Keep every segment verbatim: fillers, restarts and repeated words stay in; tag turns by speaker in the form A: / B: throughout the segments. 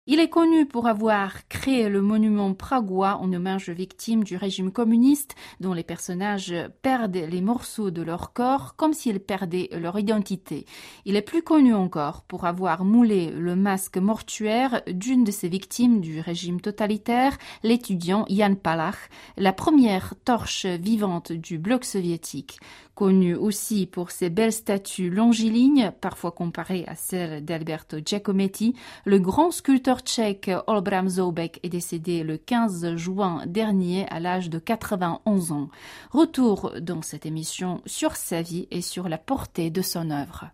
A: Il est connu pour avoir créé le monument pragois en hommage aux victimes du régime communiste dont les personnages perdent les morceaux de leur corps comme s'ils perdaient leur identité. Il est plus connu encore pour avoir moulé le masque mortuaire d'une de ces victimes du régime totalitaire, l'étudiant Jan Palach, la première torche vivante du bloc soviétique. Connu aussi pour ses belles statues longilignes, parfois comparées à celles d'Alberto Giacometti, le grand sculpteur tchèque Olbram Zoubek est décédé le quinze juin dernier à l'âge de quatre-vingt-onze ans. Retour dans cette émission sur sa vie et sur la portée de son œuvre.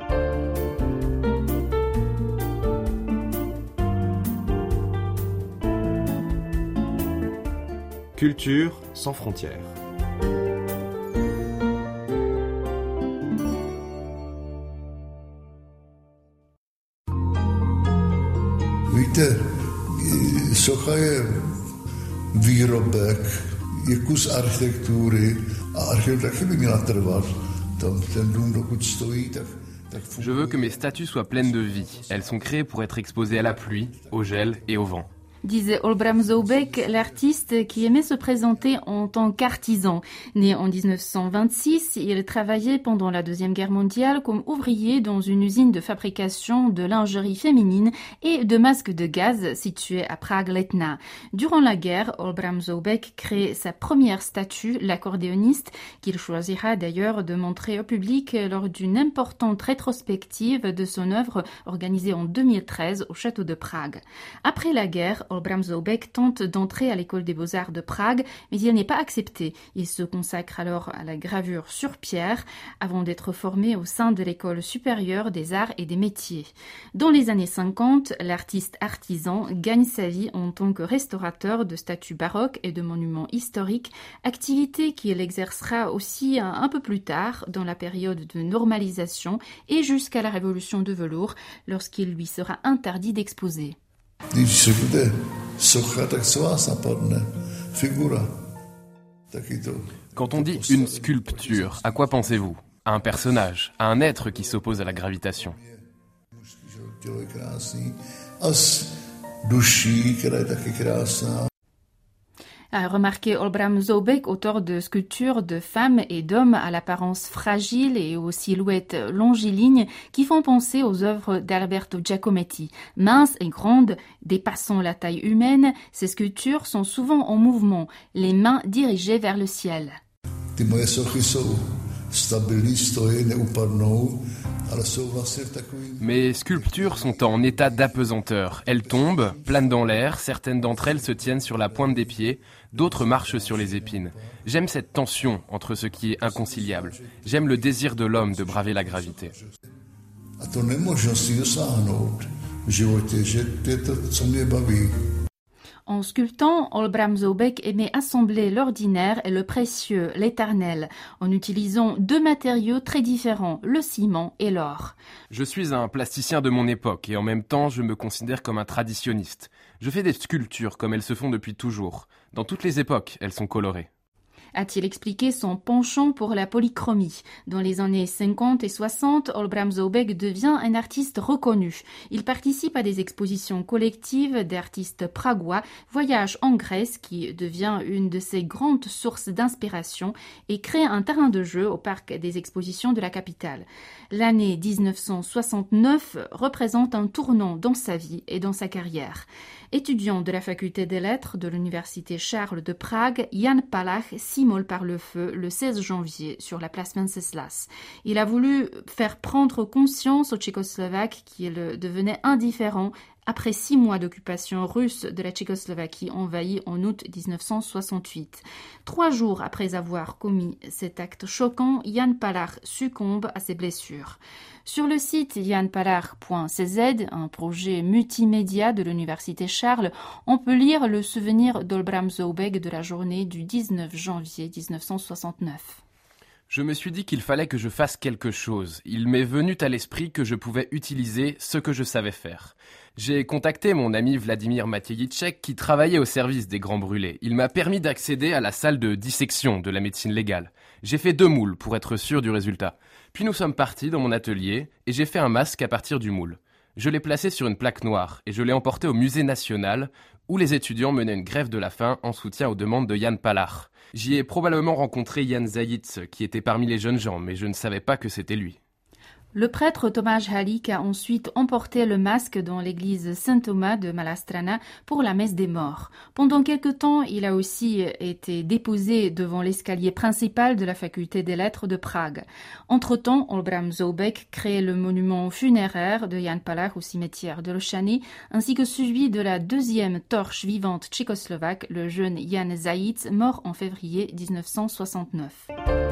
B: Culture sans frontières.
C: Víte, socha je výrobek, je kus architektury a architektura taky by měla trvat. Tam ten dům, dokud stojí, tak, tak funguje.
D: Je veux que mes statues soient pleines de vie. Elles sont créées pour être exposées à la pluie, au gel et au vent.
A: Disait Olbram Zoubek, l'artiste qui aimait se présenter en tant qu'artisan. Né en dix-neuf cent vingt-six, il travaillait pendant la Deuxième Guerre mondiale comme ouvrier dans une usine de fabrication de lingerie féminine et de masques de gaz située à Prague-Letna. Durant la guerre, Olbram Zoubek crée sa première statue, l'accordéoniste, qu'il choisira d'ailleurs de montrer au public lors d'une importante rétrospective de son œuvre organisée en deux mille treize au château de Prague. Après la guerre, Olbram Zoubek tente d'entrer à l'école des beaux-arts de Prague, mais il n'est pas accepté. Il se consacre alors à la gravure sur pierre avant d'être formé au sein de l'école supérieure des arts et des métiers. Dans les années cinquante, l'artiste artisan gagne sa vie en tant que restaurateur de statues baroques et de monuments historiques, activité qu'il exercera aussi un, un peu plus tard dans la période de normalisation et jusqu'à la révolution de velours, lorsqu'il lui sera interdit d'exposer.
C: Když se bude socha, tak co vás napadne? Figura. Taky to.
D: Quand on dit une sculpture, à quoi pensez-vous? À un personnage, à un être qui s'oppose à la gravitation.
C: Tělo je krásný. A s duší, která je taky krásná.
A: A remarqué Olbram Zoubek, auteur de sculptures de femmes et d'hommes à l'apparence fragile et aux silhouettes longilignes qui font penser aux œuvres d'Alberto Giacometti. Minces et grandes, dépassant la taille humaine, ces sculptures sont souvent en mouvement, les mains dirigées vers le ciel.
C: Ty moje sochy jsou stabilní, stojí, neupadnou, ale jsou vlastně v takovým...
D: Mes sculptures sont en état d'apesanteur. Elles tombent, planent dans l'air, certaines d'entre elles se tiennent sur la pointe des pieds, d'autres marchent sur les épines. J'aime cette tension entre ce qui est inconciliable. J'aime le désir de l'homme de braver la gravité.
C: A to nemožnosti dosáhnout v životě, že to je to, co mě baví.
A: En sculptant, Olbram Zoubek aimait assembler l'ordinaire et le précieux, l'éternel, en utilisant deux matériaux très différents, le ciment et l'or.
D: Je suis un plasticien de mon époque et en même temps je me considère comme un traditionniste. Je fais des sculptures comme elles se font depuis toujours. Dans toutes les époques, elles sont colorées.
A: A-t-il expliqué son penchant pour la polychromie. Dans les années cinquante et soixante, Olbram Zoubek devient un artiste reconnu. Il participe à des expositions collectives d'artistes pragois, voyage en Grèce qui devient une de ses grandes sources d'inspiration et crée un terrain de jeu au parc des expositions de la capitale. L'année dix-neuf cent soixante-neuf représente un tournant dans sa vie et dans sa carrière. Étudiant de la faculté des lettres de l'université Charles de Prague, Jan Palach s'immole par le feu le seize janvier sur la place Venceslas. Il a voulu faire prendre conscience aux Tchécoslovaques qu'il devenait indifférent après six mois d'occupation russe de la Tchécoslovaquie envahie en août dix-neuf cent soixante-huit. Trois jours après avoir commis cet acte choquant, Jan Palach succombe à ses blessures. Sur le site jan palach point c z, un projet multimédia de l'Université Charles, on peut lire le souvenir d'Olbram Zoubek de la journée du dix-neuf janvier dix-neuf cent soixante-neuf.
D: Je me suis dit qu'il fallait que je fasse quelque chose. Il m'est venu à l'esprit que je pouvais utiliser ce que je savais faire. J'ai contacté mon ami Vladimir Matieïtchek qui travaillait au service des Grands Brûlés. Il m'a permis d'accéder à la salle de dissection de la médecine légale. J'ai fait deux moules pour être sûr du résultat. Puis nous sommes partis dans mon atelier et j'ai fait un masque à partir du moule. Je l'ai placé sur une plaque noire et je l'ai emporté au musée national où les étudiants menaient une grève de la faim en soutien aux demandes de Jan Palach. J'y ai probablement rencontré Jan Zajíc, qui était parmi les jeunes gens, mais je ne savais pas que c'était lui.
A: Le prêtre Tomáš Halík a ensuite emporté le masque dans l'église Saint-Thomas de Malá Strana pour la messe des morts. Pendant quelque temps, il a aussi été déposé devant l'escalier principal de la faculté des lettres de Prague. Entre-temps, Olbram Zoubek crée le monument funéraire de Jan Palach au cimetière de Lošany, ainsi que celui de la deuxième torche vivante tchécoslovaque, le jeune Jan Zajíc, mort en février dix-neuf cent soixante-neuf.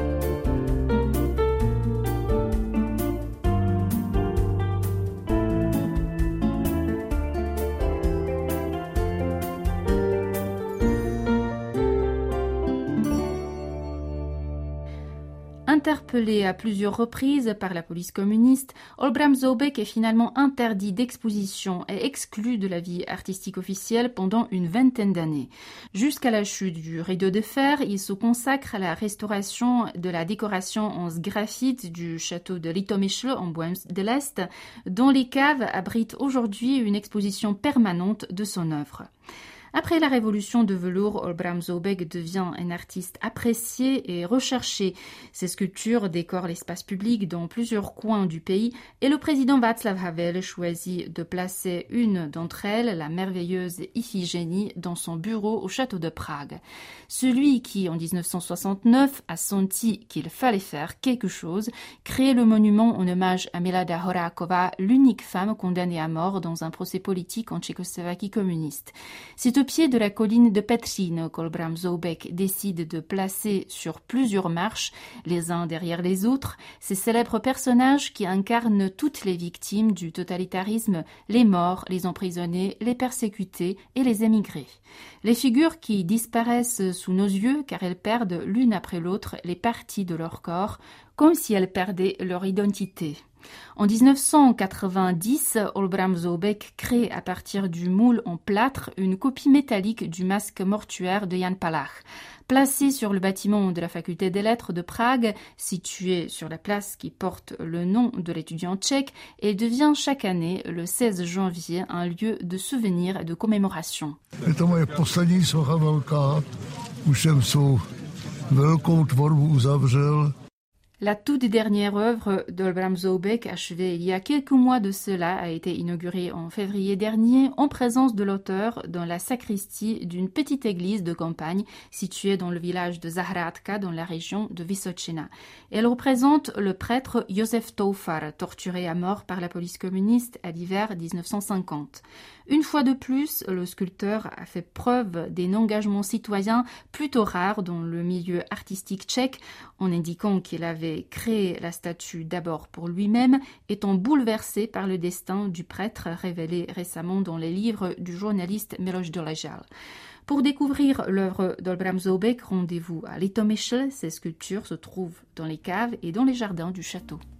A: Interpellé à plusieurs reprises par la police communiste, Olbram Zoubek est finalement interdit d'exposition et exclu de la vie artistique officielle pendant une vingtaine d'années. Jusqu'à la chute du rideau de fer, il se consacre à la restauration de la décoration en sgraffite du château de Litomyšl en Bohême de l'Est, dont les caves abritent aujourd'hui une exposition permanente de son œuvre. Après la révolution de velours, Olbram Zoubek devient un artiste apprécié et recherché. Ses sculptures décorent l'espace public dans plusieurs coins du pays et le président Václav Havel choisit de placer une d'entre elles, la merveilleuse Iphigénie, dans son bureau au château de Prague. Celui qui, en dix-neuf cent soixante-neuf, a senti qu'il fallait faire quelque chose, crée le monument en hommage à Milada Horáková, l'unique femme condamnée à mort dans un procès politique en Tchécoslovaquie communiste. C'est au pied de la colline de Petřín qu'Olbram Zoubek décide de placer sur plusieurs marches, les uns derrière les autres, ces célèbres personnages qui incarnent toutes les victimes du totalitarisme, les morts, les emprisonnés, les persécutés et les émigrés. Les figures qui disparaissent sous nos yeux car elles perdent l'une après l'autre les parties de leur corps, comme si elles perdaient leur identité. En dix-neuf cent quatre-vingt-dix, Olbram Zoubek crée à partir du moule en plâtre une copie métallique du masque mortuaire de Jan Palach. Placé sur le bâtiment de la faculté des lettres de Prague, situé sur la place qui porte le nom de l'étudiant tchèque, et devient chaque année, le seize janvier, un lieu de souvenir et de commémoration.
C: Je moje poslední socha velká, už jsem svou velkou tvorbu uzavřel.
A: La toute dernière œuvre d'Olbram Zoubek, achevée il y a quelques mois de cela, a été inaugurée en février dernier en présence de l'auteur dans la sacristie d'une petite église de campagne située dans le village de Zahradka dans la région de Vysočina. Elle représente le prêtre Josef Toufar, torturé à mort par la police communiste à l'hiver dix-neuf cent cinquante. Une fois de plus, le sculpteur a fait preuve d'un engagement citoyen plutôt rare dans le milieu artistique tchèque, en indiquant qu'il avait créé la statue d'abord pour lui-même, étant bouleversé par le destin du prêtre révélé récemment dans les livres du journaliste Miloš Doležal. Pour découvrir l'œuvre d'Olbram Zoubek, rendez-vous à Litomyšl. Ses sculptures se trouvent dans les caves et dans les jardins du château.